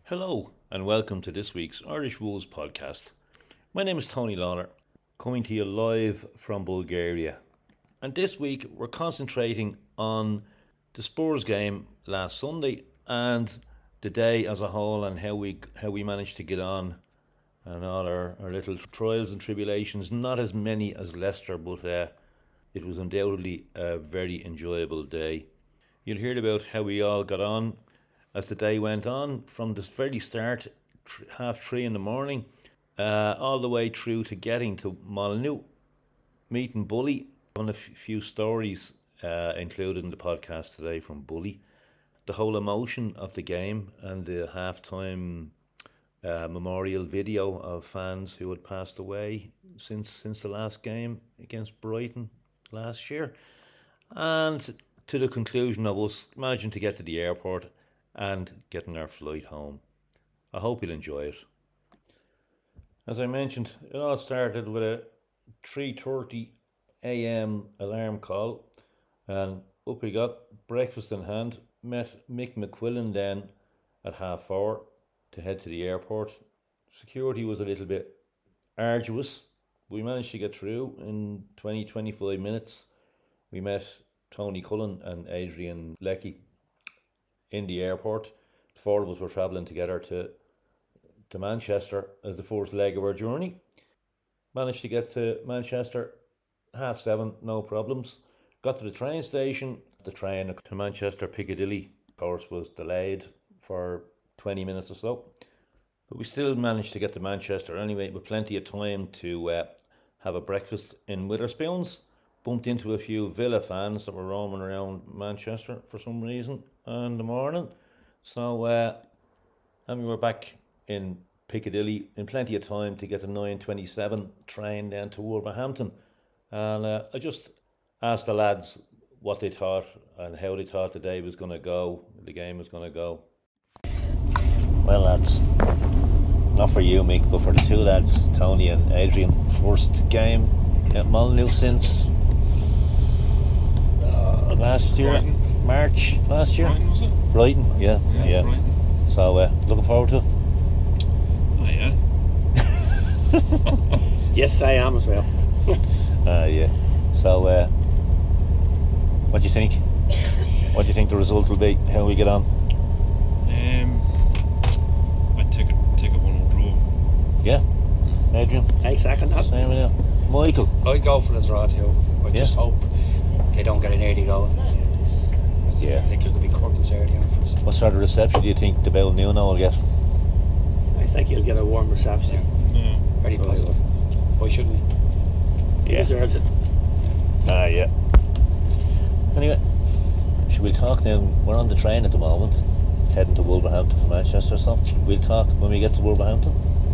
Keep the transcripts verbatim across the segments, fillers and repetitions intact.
Hello and welcome to this week's Irish Wolves podcast. My name is Tony Lawler, coming to you live from Bulgaria. And this week we're concentrating on the Spurs game last Sunday and the day as a whole, and how we how we managed to get on and all our, our little trials and tribulations. Not as many as Leicester, but uh, it was undoubtedly a very enjoyable day. You'll hear about how we all got on as the day went on, from the very start, tr- half three in the morning, uh, all the way through to getting to Molyneux, meeting Bully. On a f- few stories uh, included in the podcast today from Bully. The whole emotion of the game and the halftime uh, memorial video of fans who had passed away since since the last game against Brighton last year. And to the conclusion of us managing to get to the airport and getting our flight home. I hope you'll enjoy it. As I mentioned, it all started with a three thirty a.m. alarm call, and up we got, breakfast in hand. Met Mick McQuillan then at half four to head to the airport. Security was a little bit arduous. We managed to get through in twenty to twenty-five minutes. We met Tony Cullen and Adrian Leckie in the airport. The four of us were travelling together to to Manchester as the first leg of our journey. Managed to get to Manchester half seven, no problems. Got to the train station. The train to Manchester Piccadilly, of course, was delayed for twenty minutes or so. But we still managed to get to Manchester anyway, with plenty of time to uh, have a breakfast in Witherspoons. Bumped into a few Villa fans that were roaming around Manchester for some reason in the morning. So, uh, and we were back in Piccadilly in plenty of time to get the nine twenty-seven train down to Wolverhampton. And uh, I just asked the lads what they thought and how they thought the day was going to go, the game was going to go. Well, lads, not for you, Mick, but for the two lads, Tony and Adrian, first game at Molyneux since uh, last year, Brighton. March last year. Brighton, was it? Brighton, yeah, Yeah, yeah. Brighton. So, uh, looking forward to it. Oh, yeah. Yes, I am as well. Uh, yeah. So, uh, what do you think? What do you think the result will be? How we get on? Um, I'd take a, take a one-all draw. Yeah? Adrian? I'll second that. Same with you. Michael? I'd go for the draw too. I Yeah. just hope they don't get an early goal. Yeah. I think it could be curtains early on for us. What sort of reception do you think the Bell Nuno will get? I think he'll get a warm reception. Yeah. Very positive. Why shouldn't we? He deserves it. Ah, yeah. Anyway, should we talk now? We're on the train at the moment, heading to Wolverhampton from Manchester, so we'll talk when we get to Wolverhampton.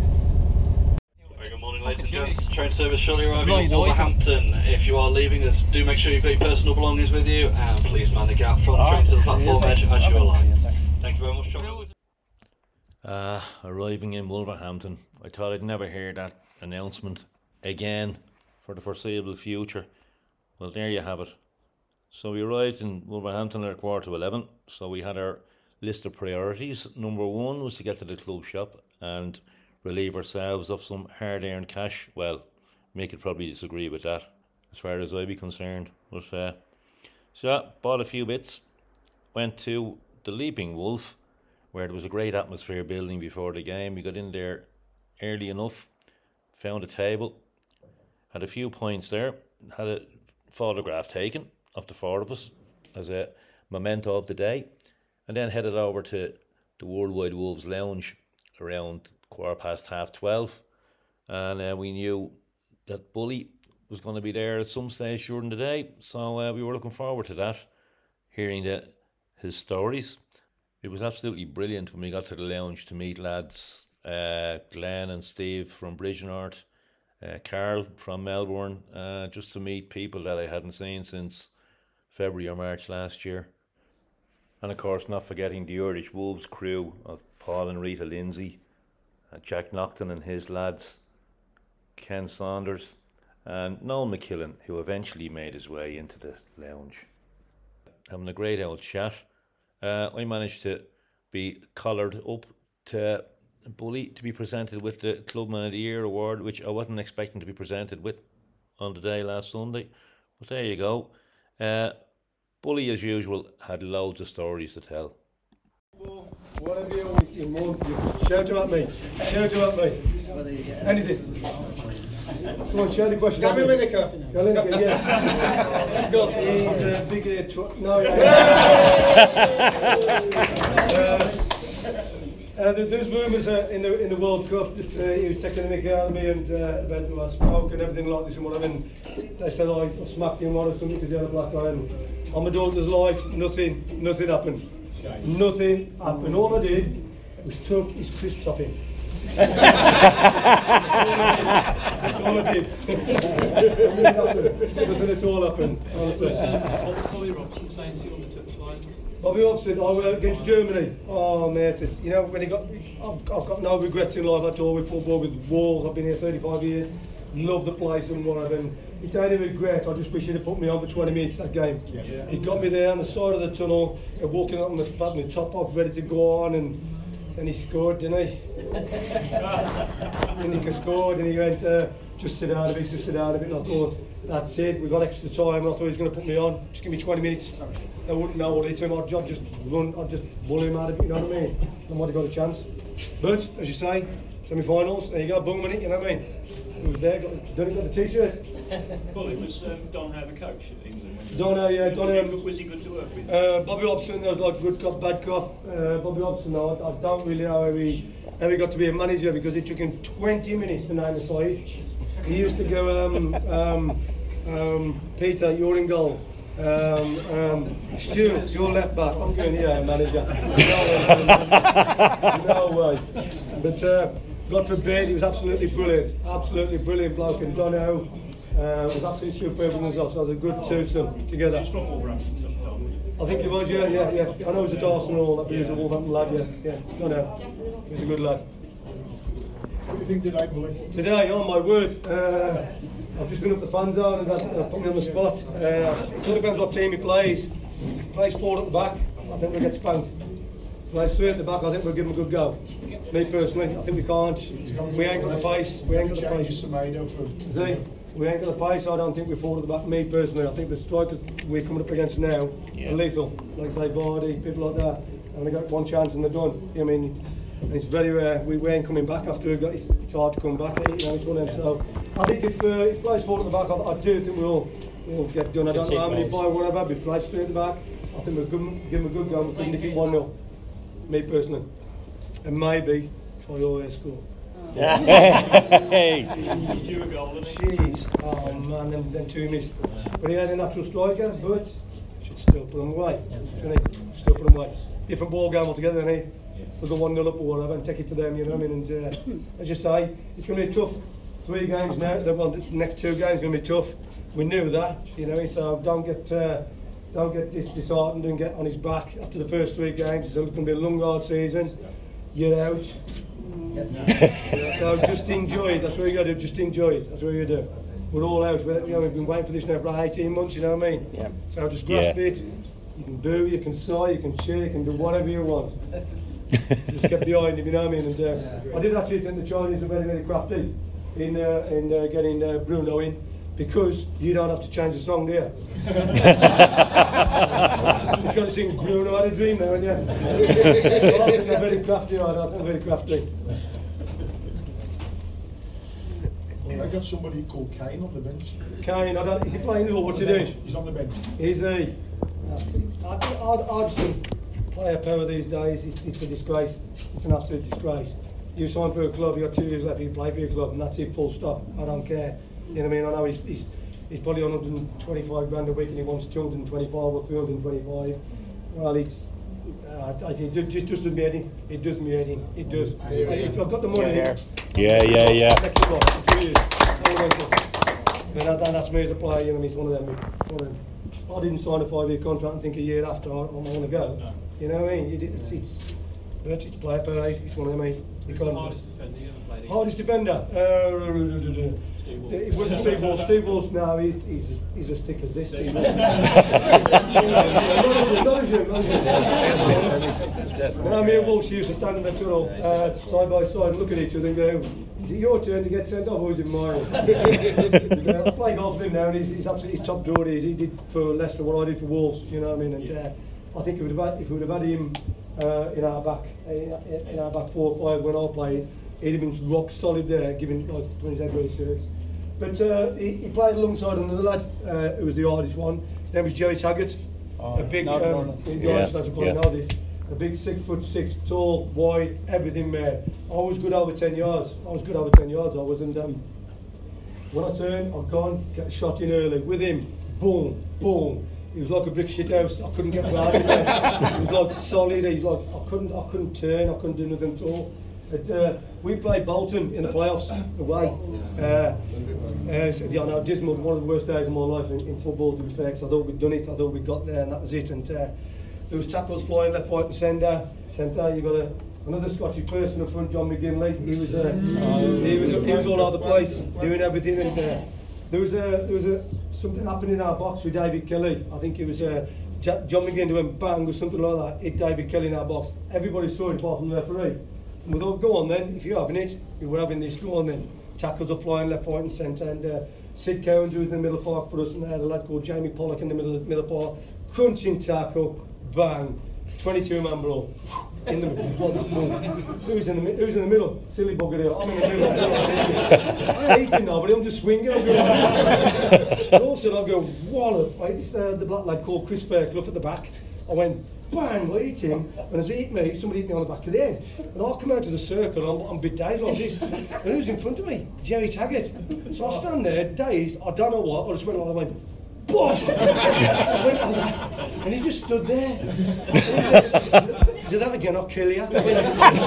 Very good morning, ladies and gents. Train service shortly arriving at Wolverhampton. If you are leaving us, do make sure you've got your personal belongings with you, and please man the gap from the train to the platform edge as you align. Thank you very much, John. Uh, arriving in Wolverhampton. I thought I'd never hear that announcement again for the foreseeable future. Well, there you have it. So we arrived in Wolverhampton at a quarter to eleven. So we had our list of priorities. Number one was to get to the club shop and relieve ourselves of some hard-earned cash. Well, Mick could probably disagree with that, as far as I'd be concerned. But uh, so yeah, bought a few bits. Went to the Leaping Wolf, where there was a great atmosphere building before the game. We got in there early enough, found a table, had a few points there, had a photograph taken of the four of us as a memento of the day, and then headed over to the Worldwide Wolves Lounge around quarter past half twelve. And uh, we knew that Bully was going to be there at some stage during the day, so uh, we were looking forward to that, hearing the, his stories. It was absolutely brilliant when we got to the lounge to meet lads, uh, Glenn and Steve from Bridgenorth, uh, Carl from Melbourne, uh, just to meet people that I hadn't seen since February or March last year. And of course, not forgetting the Irish Wolves crew of Paul and Rita Lindsay, uh, Jack Nocton and his lads, Ken Saunders, and Noel McKillen, who eventually made his way into the lounge. Having a great old chat. Uh, I managed to be collared up to Bully to be presented with the Clubman of the Year award, which I wasn't expecting to be presented with on the day last Sunday. But there you go. Uh, Bully, as usual, had loads of stories to tell. Whatever you want, you want, you shout at me. Shout at me. Anything. Come on, shout the question. Gary Lineker. Gary Lineker, yeah. Let's go. He's a big uh, tw- No, yeah. uh, uh, there- there's rumours uh, in the in the World Cup that uh, he was taking the mick out of me and uh, about my smoke and everything like this and whatever. And they said I smacked him or something because he had a black eye. And on my daughter's life, nothing, nothing happened. Nothing happened. All I did was took his crisps off him. That's all I did. Nothing at all happened, honestly. Bobby Robson saying to you on the touchline. Bobby Robson, I went against Germany. Oh, mate, it's, you know, when he got, I've, I've got no regrets in life at all with football, with Wolves. I've been here thirty-five years. Love the place and whatever. And it's only regret. I just wish he'd have put me on for twenty minutes that game. Yeah. He got me there on the side of the tunnel, uh, walking up on the, had my top off, ready to go on, and then he scored, didn't he? And he scored, and he went, uh, just sit down a bit, just sit down a bit. And I thought, that's it. We got extra time. I thought he was going to put me on. Just give me twenty minutes. I wouldn't know what he told him. I'd just run. I'd just bully him out of it. You know what I mean? I might have got a chance. But as you say, semi-finals. There you go, boom, it. You know what I mean? He was there, got, done it, got the t-shirt. Well, it was um, Don Howe, the coach at England. Don Howe, yeah. Don Howe. Was he good to work with? Uh, Bobby Robson, there was like good cop, bad cop. Uh, Bobby Robson, no, I, I don't really know how he, how he got to be a manager because it took him twenty minutes to name the side. He used to go, um, um, um, Peter, you're in goal. Um, um, Stuart, you're left back. I'm going, yeah, manager. No way. No way. But uh, God forbid, he was absolutely brilliant. Absolutely brilliant bloke. And Don Howe uh, was absolutely superb in himself. So it was a good twosome together. He's from Wolverhampton, Don. I think he was, yeah, yeah, yeah. I know he was at Arsenal, but he was a Wolverhampton lad, yeah. Yeah, Don Howe. He was a good lad. What do you think today, Bully? Today, oh my word, uh, I've just been up the fan zone and that uh, put me on the spot. Uh, it all depends what team he plays. Plays four at the back, I think we'll get spanked. Plays three at the back, I think we'll give him a good go. Me personally, I think we can't. We ain't got the pace. We ain't got the pace. See, we ain't got the pace. I don't think we're four at the back. Me personally, I think the strikers we're coming up against now yeah. are lethal. Like say Vardy, people like that. And they got one chance and they're done. I mean. And it's very rare. We, we ain't coming back after we've got. It's, it's hard to come back. You know, it's one of them. So I think if uh, if plays forward at the back, I, I do think we'll we'll get done. I don't know how many by whatever. But if plays straight at the back, I think we'll give them, give them a good go. We could nick it one nil. Me personally, and maybe try your score. Hey. Jeez, oh man, them, them two missed. But he had a natural striker, but should still put them away. Shouldn't he? Still put them away. Different ball game altogether, then he. We'll go one nil up or whatever and take it to them, you know what I mean? And uh, as you say, it's going to be tough. Three games now, so well, the next two games are going to be tough. We knew that, you know, so don't get uh, don't get dis disheartened and get on his back after the first three games. It's going to be a long, hard season. You're out. Yes. So just enjoy it. That's what you got to do. Just enjoy it. That's what you do. We're all out. We're, you know, we've been waiting for this now for eighteen months. You know what I mean? Yeah. So just grasp yeah. it. You can boo, you can sigh, you can cheer, you can do whatever you want. Just get behind him, you know what I mean? And uh, yeah. I did actually think the Chinese are very, very crafty in uh, in uh, getting uh, Bruno in because you don't have to change the song, do you? He's got to sing Bruno had a dream now, haven't you? Well, I think they're very crafty, I don't think they're very crafty. I got somebody called Kane on the bench. Kane, I don't, is he playing or what's he doing? He's on the bench. Is he? That's it. I, I, I just think player power these days, it's, it's a disgrace. It's an absolute disgrace. You sign for a club, you've got two years left, you play for your club, and that's it, full stop. I don't care. You know what I mean? I know he's, he's, he's probably on one hundred twenty-five grand a week and he wants two hundred twenty-five or three hundred twenty-five. Well, it's, uh, it just doesn't mean anything. It does mean anything. It does. Yeah, yeah. If I've got the money, yeah, yeah, yeah. yeah. Next club, two years. But that, that's me as a player, you know what I mean? It's one of them. One of them. I didn't sign a five-year contract and think a year after I, I want to go. No. You know what I mean? It, it's, it's, it's, it's player per age. It's one of them. Eh? Who's the hardest defender you ever played against? Hardest defender? Uh, it wasn't Steve Walsh. Steve Walsh now, he's, he's, he's as thick as this. Not as him, not as him. Now me and Walsh used to stand in the tunnel uh, side by side and look at each other and go, is it your turn to get sent off or is it mine? I play golf with him now and he's, he's absolutely he's top drawer. He did for Leicester what I did for Wolves, you know what I mean? And uh, I think if we would have had, if we would have had him uh, in our back in, in our back four or five when I played, he'd have been rock solid there, giving like when his head really turns. But uh, he, he played alongside another lad uh, who was the hardest one. His name was Jerry Taggart. Oh, a big, no, um, no, no. the Yeah, Irish lads will probably yeah. know this. A big six foot six, tall, wide, everything there. I was good over ten yards. I was good over ten yards. I was, and um, when I turned, I'd gone, get a shot in early with him. Boom, boom. He was like a brick shit house. I couldn't get around him. He was like solid. He was like I couldn't, I couldn't turn. I couldn't do nothing at all. But, uh, we played Bolton in the playoffs away. Uh, uh, so, yeah, no, dismal. One of the worst days of my life in, in football, to be fair. Because I thought we'd done it. I thought we got there, and that was it. And uh, there was tackles flying left, right, and centre. Centre. You got a, another Scottish person up front, John McGinley. He was, uh, he was, he was all over the place, doing everything. And uh, there was a, there was a something happened in our box with David Kelly. I think it was uh, J- John McGinley went bang or something like that. Hit David Kelly in our box. Everybody saw it apart from the referee. And we thought, go on then, if you're having it, you were having this, go on then. Tackles are flying left, right and centre, and uh, Sid Cowens, who was in the middle of the park for us, and they had a lad called Jamie Pollock in the middle of the middle of the park, crunching tackle, bang, twenty-two man brawl. In the middle. Who's in the mi- Who's in the middle? Silly bugger here. I'm in the middle. I hate him now, but I'm just swinging. I'm going, and also I'll go wallop. Right? It's uh, the black lad called Chris Fairclough at the back. I went bang, I hit him, and as he hit me, somebody hit me on the back of the head. And I come out of the circle, and I'm, I'm bit dazed like this. And who's in front of me? Jerry Taggart. So I stand there, dazed, I don't know what, I just went like, I went, bosh! I went like that, and he just stood there. And he says, do that again, I'll kill you. I went,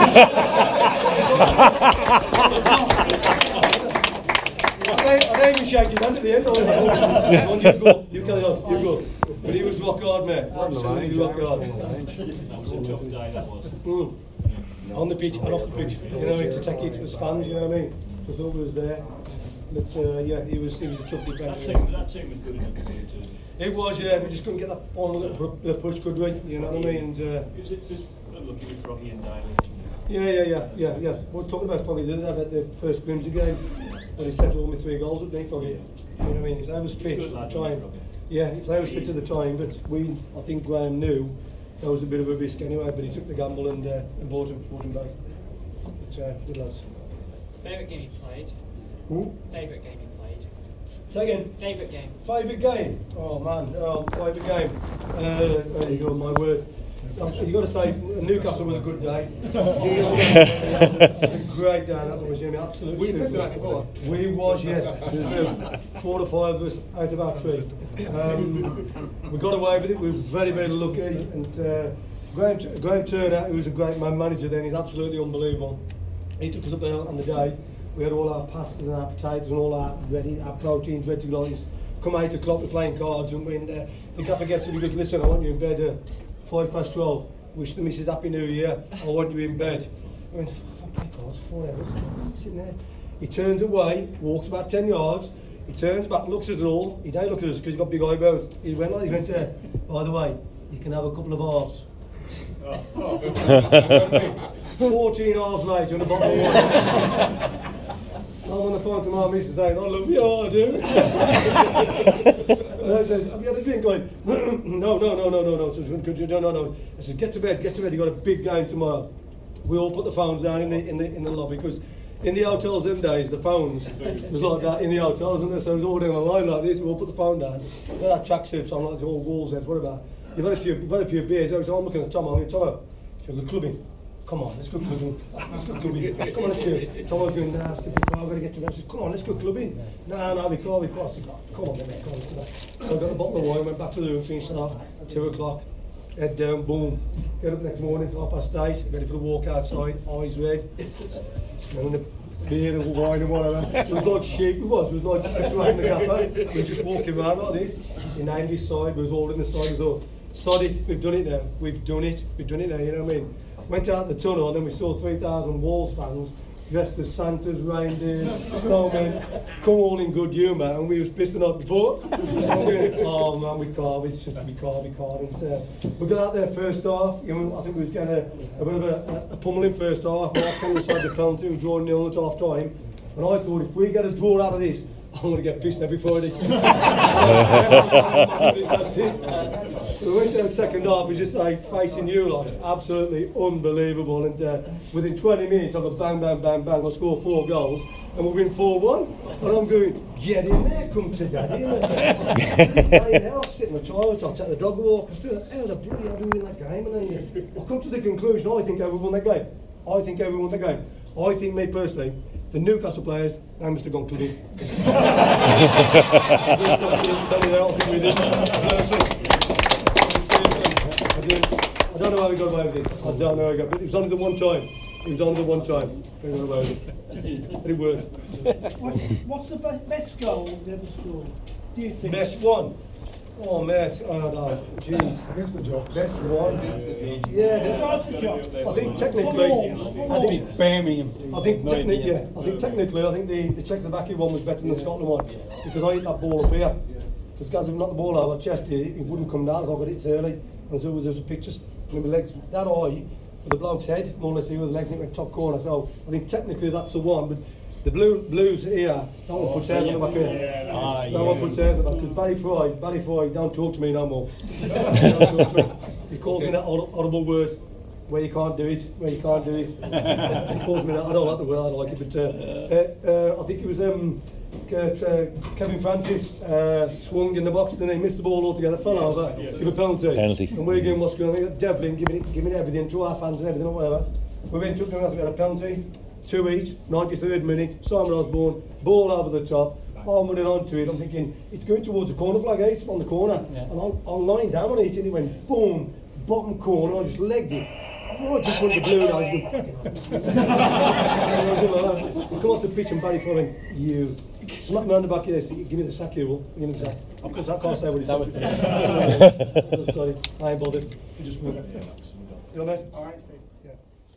I don't even shake his hand at the end. I went, oh, you go, you carry on, you go. But he was rock hard, mate. Absolutely rock hard. That was a tough day, that was. Mm. On the pitch and off the pitch, you know what I mean, to take it to his fans, you know what I mean. The thought was there. But uh, yeah, he was he was a tough That defender. team, that team was good enough for you to... It was, yeah, we just couldn't get that final little pu- push, could we? You know what I mean? And, uh, Was it just unlucky with Froggy and Daly? yeah, yeah, yeah, yeah, yeah. We were talking about Foggy the other day, about the first Grimsby game, when he set all my three goals at me, Foggy. You know what I mean? If they was fit good at lad, the time, Froggy. yeah, if they was fit at the time, but we, I think Graham knew that was a bit of a risk anyway, but he took the gamble and, uh, and bought him, bought him both. But, uh, good lads. Favourite game you played? Who? Favourite game you played? Say again. Favourite game? Favourite game? Oh man, oh, favourite game. Uh, there you go, my word. Um, you got to say Newcastle was a good day. It was a great day. That was Jimmy. Absolutely. Were you pissed at that before? We was, yes. There's about four or five of us out of our tree. Um, we got away with it. We were very, very lucky. And uh, Graham, Graham Turner, who was a great man manager then, he's absolutely unbelievable. He took us up there on the day. We had all our pastas and our potatoes and all our ready, our proteins ready to go. Come eight o'clock, we're playing cards, and when uh, the gaffer gets to me, goes, listen, I want you in bed uh, five past twelve. Wish the missus happy new year. I want you in bed. I went, fuck, play cards four hours. Sitting there. He turns away, walks about ten yards. He turns back, looks at it all. He don't look at us because he's got big eyebrows. He went like, he went, uh, by the way, you can have a couple of halves. fourteen halves later and a bottle of wine. I'm on the phone to my missus saying, I love you, I do. And I says, have you had a drink? Going, no, no, no, no, no, no. So could you, no, no, no. I says, get to bed, get to bed. You got a big game tomorrow. We all put the phones down in the in the in the lobby because in the hotels them days the phones was like that in the hotels, and so it was all down a line like this. We all put the phone down. We had tracksuits on like the old walls heads, whatever. You've had a few, you've had a few beers. I was I'm looking at Tom. I'm going, Tom, shall we go clubbing? Come on, let's go clubbing. Let's go clubbing. Come on, let's do it. Tom was going, nah, stupid, I've got to get to bed. I said, come on, let's go clubbing. Nah, nah, we can't, we can't. I said, come on, then, come on, let's do that. So I got a bottle of wine, went back to the room, finished it off, two o'clock, head down, boom. Get up next morning, half past eight, ready for the walk outside, eyes red, smelling the beer and wine and whatever. It was like sheep, it was, it was like around the cafe. We were just walking around like this. He named his side, we was all in the side, we thought, soddy, we've done it now, we've done it, we've done it now, you know what I mean? Went out the tunnel and then we saw three thousand Wolves fans dressed as Santas, reindeers, snowmen, come all in good humour, and we was pissed the night before. Oh man, we can't, we should, we can't, we can't. And, uh, we got out there first half, you know, I think we was getting a, a bit of a, a, a pummeling first half. Mark on the side of the penalty, we were drawing nil at half time, and I thought if we get a draw out of this, I'm going to get pissed every Friday. That's it. We went to the second half, it was just like facing you lot, absolutely unbelievable. And uh, within twenty minutes, I got bang, bang, bang, bang, I scored four goals, and we win four one. And I'm going, get in there, come to daddy. I was sitting in the toilet, I'll take the dog a walk, I still, how the bloody hell do we win that game? And then I come to the conclusion, I think everyone won that game. I think everyone won the game. I think, me personally, the Newcastle players, they must have gone clean. I don't know how we got away with it. I don't know how we got, but it was only the one time. It was only the one time we got away with it. And it worked. What's, what's the best, best goal you've ever scored? Do you think? Best one? Oh, mate, oh no, jeez. Against the Jocks. Best one? Yeah, Besides the Jocks. I think technically, I think Birmingham. I think technically, yeah, I think technically, I think the, the Czechoslovakia one was better than the Scotland one, because I hit that ball up here. Because guys have knocked the ball out of my chest here, it wouldn't come down, so I got it early. And so there was a picture, with my legs that high, with the bloke's head, more or less here with the legs in the top corner. So I think technically that's the one, but the blue blues here, that one puts hairs on the back of it. That one puts hairs on the back, because Barry Fry, Barry Fry, don't talk to me no more. Don't talk to me. He calls me that horrible word, where you can't do it, where you can't do it. He calls me that, I don't like the word, I like it, but uh, uh, uh, I think it was um, Kevin Francis uh, swung in the box, then he missed the ball altogether, fell yes, over, yeah. Give a penalty. Penalty. And we're going, what's going on? Devlin giving it, giving everything to our fans and everything or whatever. We went took them, we had a penalty, two each, ninety-third minute, Simon Osborne, ball over the top. I'm running onto it, I'm thinking, it's going towards the corner flag, eh? On the corner. Yeah. And I'm, I'm lying down on it, and it went boom, bottom corner, I just legged it. Right in front of the blue guys. He come off the pitch and Barry following, you. Smack me on the back of this, give me the sack here, Will. Give me the sack. I can't, I can't say what he said. Sorry, I ain't bothered. You just win. You know what I mean? Alright, Steve. Yeah.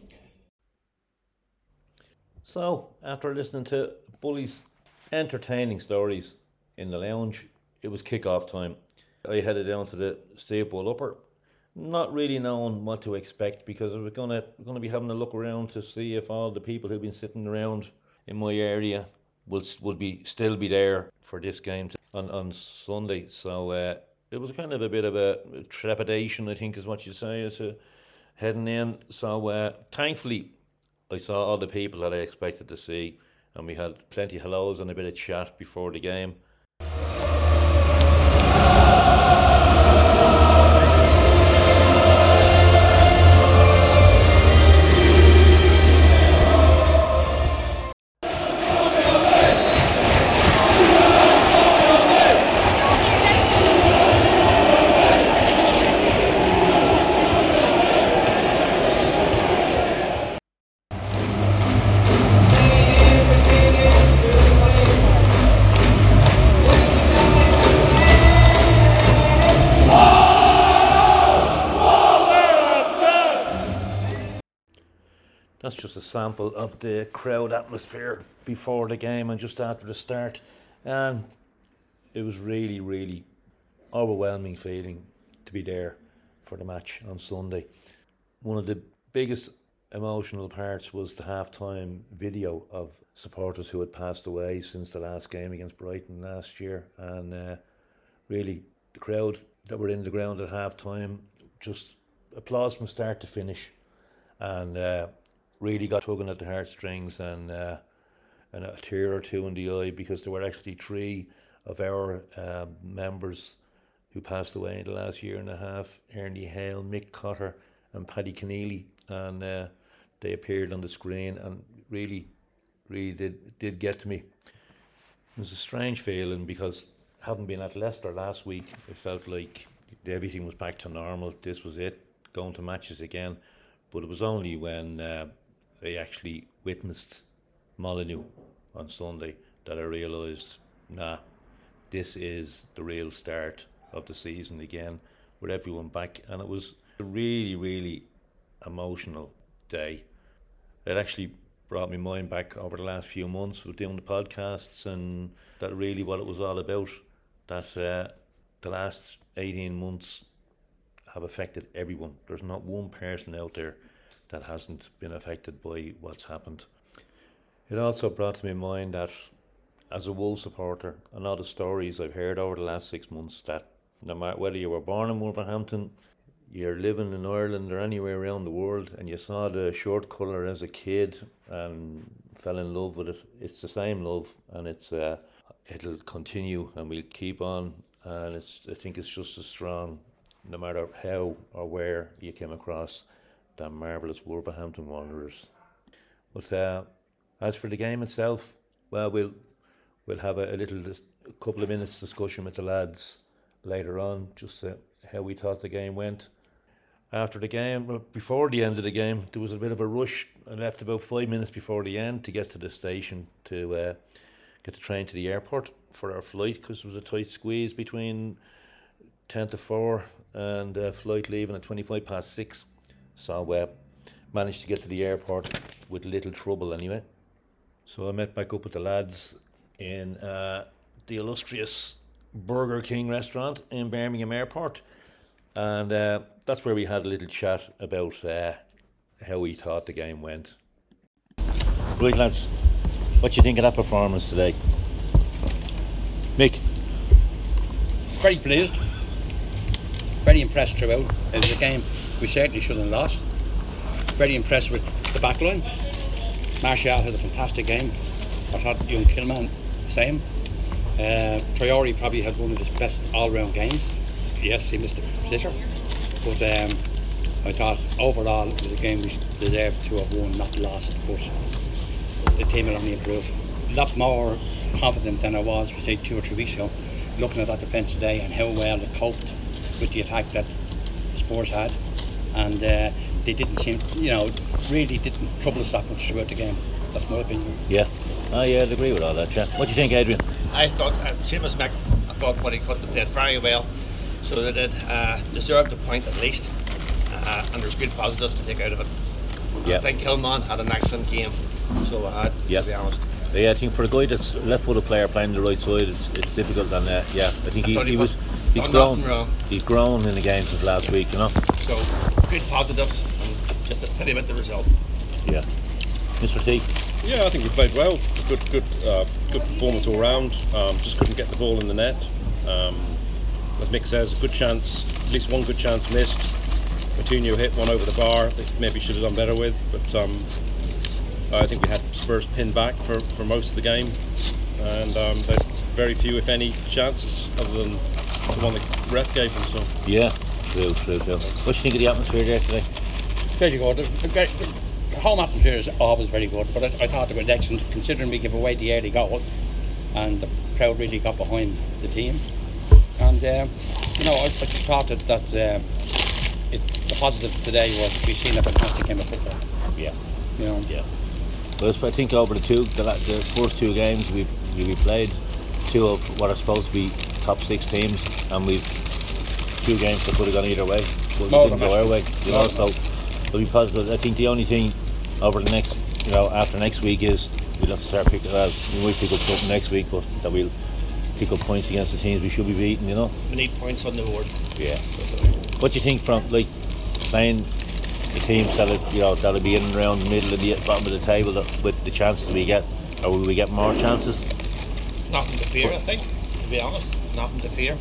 So, after listening to Bully's entertaining stories in the lounge, it was kick-off time. I headed down to the Steve Bull Upper, not really knowing what to expect, because I was gonna gonna be having a look around to see if all the people who've been sitting around in my area will will be still be there for this game to, on on Sunday. So uh, it was kind of a bit of a trepidation, I think, is what you say, as a heading in. So uh, thankfully, I saw all the people that I expected to see, and we had plenty of hellos and a bit of chat before the game. That's just a sample of the crowd atmosphere before the game and just after the start, and it was really, really overwhelming feeling to be there for the match on Sunday. One of the biggest emotional parts was the half-time video of supporters who had passed away since the last game against Brighton last year, and uh, really the crowd that were in the ground at half-time, just applause from start to finish, and uh, really got tugging at the heartstrings, and uh, and a tear or two in the eye, because there were actually three of our uh, members who passed away in the last year and a half: Ernie Hale, Mick Cotter and Paddy Keneally, and uh, they appeared on the screen and really, really did, did get to me. It was a strange feeling, because having been at Leicester last week, it felt like everything was back to normal. This was it, going to matches again. But it was only when uh, I actually witnessed Molineux on Sunday that I realised, nah, this is the real start of the season again, with everyone back. And it was a really, really emotional day. It actually brought my mind back over the last few months with doing the podcasts, and that really what it was all about. That uh, the last eighteen months have affected everyone. There's not one person out there that hasn't been affected by what's happened. It also brought to my mind that as a Wolves supporter, and all the stories I've heard over the last six months, that no matter whether you were born in Wolverhampton, you're living in Ireland or anywhere around the world, and you saw the shirt colour as a kid and fell in love with it, it's the same love, and it's uh, it'll continue, and we'll keep on, and it's I think it's just as strong, no matter how or where you came across that marvellous Wolverhampton Wanderers. But uh, as for the game itself, well, we'll we'll have a, a little, a couple of minutes discussion with the lads later on, just uh, how we thought the game went. After the game, before the end of the game, there was a bit of a rush. I left about five minutes before the end to get to the station to uh, get the train to the airport for our flight, because there was a tight squeeze between ten to four and uh, flight leaving at twenty-five past six. So uh, managed to get to the airport with little trouble anyway. So I met back up with the lads in uh, the illustrious Burger King restaurant in Birmingham Airport, and uh, that's where we had a little chat about uh, how we thought the game went. Right, lads, what do you think of that performance today? Mick? Very pleased, very impressed throughout. It was a game we certainly shouldn't have lost. Very impressed with the back line. Martial had a fantastic game. I thought young Kilman the same. Uh, Traore probably had one of his best all-round games. Yes, he missed a sitter, but um, I thought overall it was a game we deserved to have won, not lost. But the team had only improved. A lot more confident than I was, say, two or three weeks ago, looking at that defence today and how well it coped with the attack that Spurs had, and uh, they didn't seem, you know, really didn't trouble us that much throughout the game. That's my opinion. Yeah, oh yeah, I'd agree with all that, yeah. What do you think, Adrian? I thought, uh, same as Mick, I thought what he could have played very well, so they did uh, deserve the point at least, uh, and there's good positives to take out of it. Yeah. I think Kilman had an excellent game, so I had, yeah. to be honest. Yeah, I think for a guy that's a left-footed player playing the right side, it's, it's difficult, and uh, yeah, I think I he, he, he was he's done grown. nothing wrong. He's grown in the game since last week, you know. So good positives, and just a pity about the result. Yeah, Mister T. Yeah, I think we played well. Good, good, uh, good performance all round. Um, just couldn't get the ball in the net. Um, as Mick says, a good chance, at least one good chance missed. Coutinho hit one over the bar that maybe should have done better with, but um, I think we had Spurs pinned back for, for most of the game, and um, there's very few, if any, chances other than the one the ref gave them. So yeah, true, true, true. What do you think of the atmosphere there today? Very good. The, the, the home atmosphere is always very good, but I, I thought it was excellent considering we gave away the early goal, and the crowd really got behind the team. And um, you know, I, I just thought that, that uh, it, the positive today was we've seen a fantastic game of football. Yeah, you know. Yeah. Well, I think over the two, the, the first two games we we played, two of what are supposed to be top six teams, and we've two games that could have gone either way, but it didn't go our way. You know, so we'll be positive. I think the only thing over the next, you know, after next week is we'll have to start picking. Well, we might pick up something next week, but that we'll pick up points against the teams we should be beating. You know, we need points on the board. Yeah. What do you think from like playing the teams that'll, you know, that'll be in and around the middle of the bottom of the table that, with the chances we get, or will we get more chances? Nothing to fear, I think. To be honest, nothing to fear.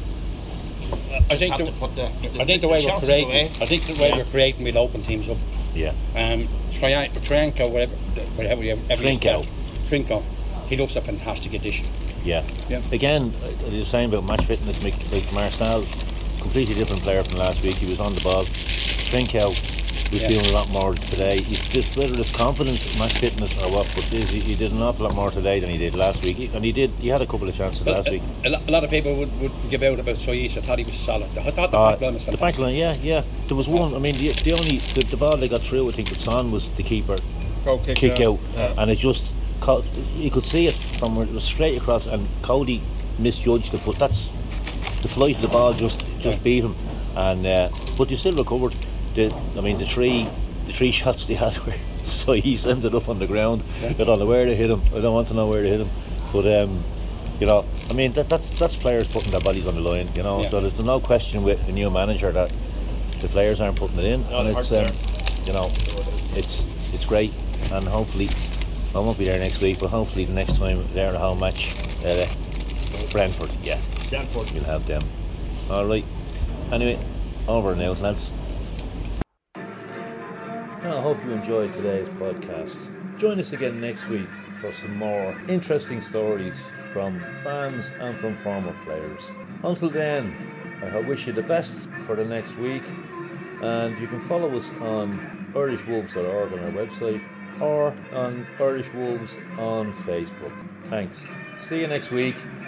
I think the, the, the, I think the way the we're creating, away. I think the way yeah. we're creating, we'll open teams up. Yeah. Um, Trianco, whatever, whatever, whatever. Trinco. Trinco. He looks a fantastic addition. Yeah. Yeah. Again, you're saying about match fitness, like Marcel, completely different player from last week. He was on the ball. Trinco was yeah. doing a lot more today. He's just whether it's confidence, match fitness, or what, but he, he did an awful lot more today than he did last week. He, and he did. He had a couple of chances well, last a, week. A, a lot of people would, would give out about Soyis. I thought he was solid. I thought the uh, back line was fantastic. The back line, yeah, yeah. There was one. I mean, the, the only the, the ball they got through, I think, with Son was the keeper Go kick, kick out, yeah. and it just you could see it from where it was straight across, and Cody misjudged it, but that's the flight of the ball just just yeah. beat him, and uh, but they still recovered. The I mean the three the three shots they had were so he's ended up on the ground. I don't know where to hit him. I don't want to know where to hit him. But um, you know, I mean, that, that's that's players putting their bodies on the line. You know, Yeah. so there's no question with a new manager that the players aren't putting it in, No, and the it's heart's um, you know, it's it's great, and hopefully I won't be there next week, but hopefully the next time they're at a home match, uh, Brentford, yeah, Stanford. you'll have them. All right. Anyway, over and out, lads. I hope you enjoyed today's podcast. Join us again next week for some more interesting stories from fans and from former players. Until then, I wish you the best for the next week, and you can follow us on irish wolves dot org on our website or on Irish Wolves on Facebook. Thanks. See you next week.